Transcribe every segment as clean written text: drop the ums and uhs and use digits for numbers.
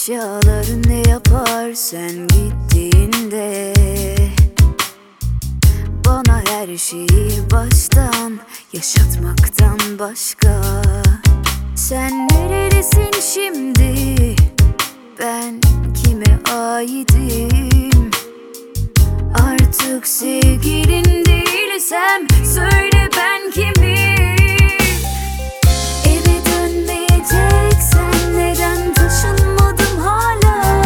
Eşyaların ne yapar sen gittiğinde? Bana her şeyi baştan yaşatmaktan başka. Sen neredesin şimdi? Ben kime aidim? Artık sevgilin değilsem söyle ben kimim? Eve dönmeyeceksen neden taşınmadım hala?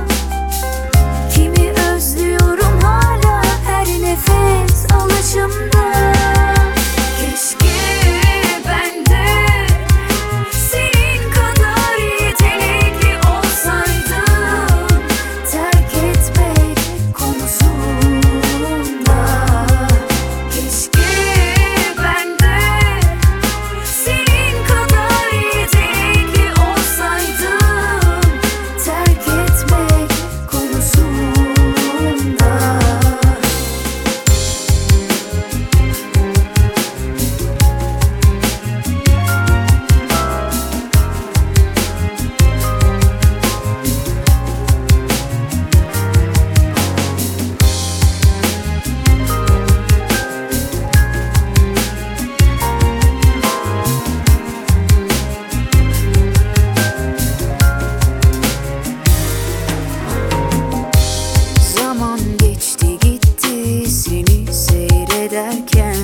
Kimi özlüyorum hala her nefes alışımda. Keşke ben de senin kadar yetenekli olsaydım, terk etmek konusunda. Keşke ben de senin kadar yetenekli olsaydım, terk etmek konusunda. Zaman geçti gitti seni seyrederken.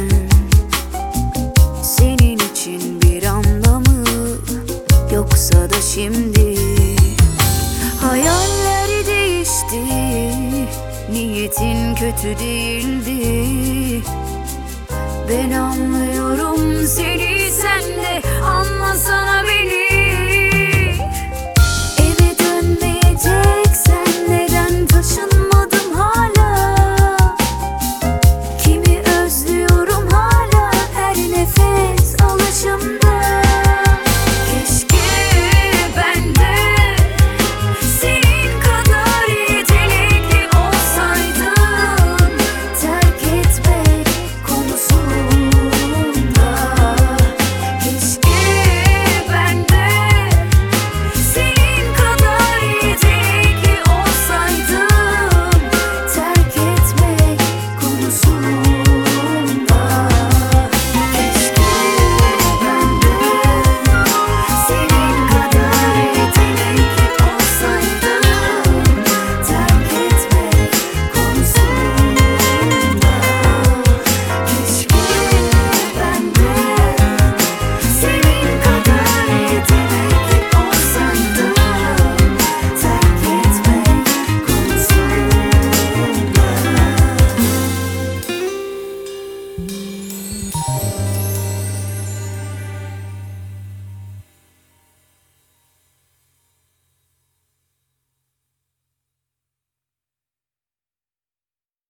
Senin için bir anlamı yoksa da şimdi hayaller değişti. Niyetin kötü değildi. Ben anlıyorum seni.